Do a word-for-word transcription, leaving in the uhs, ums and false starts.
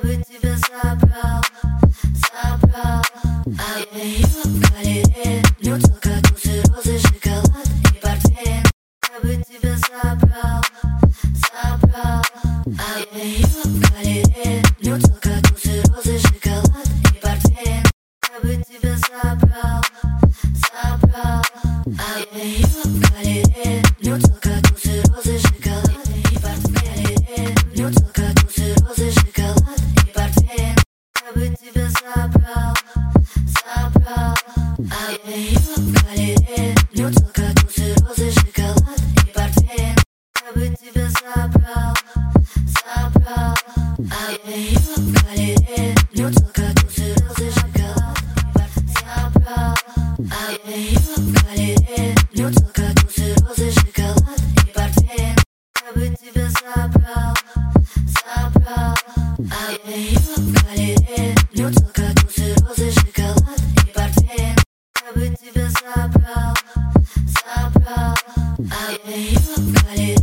бы тебя забрал, забрал. А я ее в галерее, нюцел, кактусы, розы, шоколад и портвейн. Я бы тебя забрал, забрал. А я ее в галерее, нюцел, кактусы, розы, шоколад и портвейн. Я бы тебя забрал, забрал. А я ее в галерее, нюцел, кактусы, розы, шоколад и портвейн. Нюцел, кактусы, розы, шоколад и портвейн. Я бы тебя забрал, забрал. А я ее в галерее, нюцел, кактусы, розы, шоколад и портвейн. Я бы тебя забрал, забрал. А я ее в галерее, нюцел, кактусы, розы, шоколад и портвейн. Забрал. А я ее в галерее, нюцел, кактусы, розы, шоколад и портвейн. Я бы тебя забрал, забрал. А я ее в галерее, нюцел, кактусы, розы, шоколад и портвейн. Я бы тебя забрал, забрал. А я ее в галерее.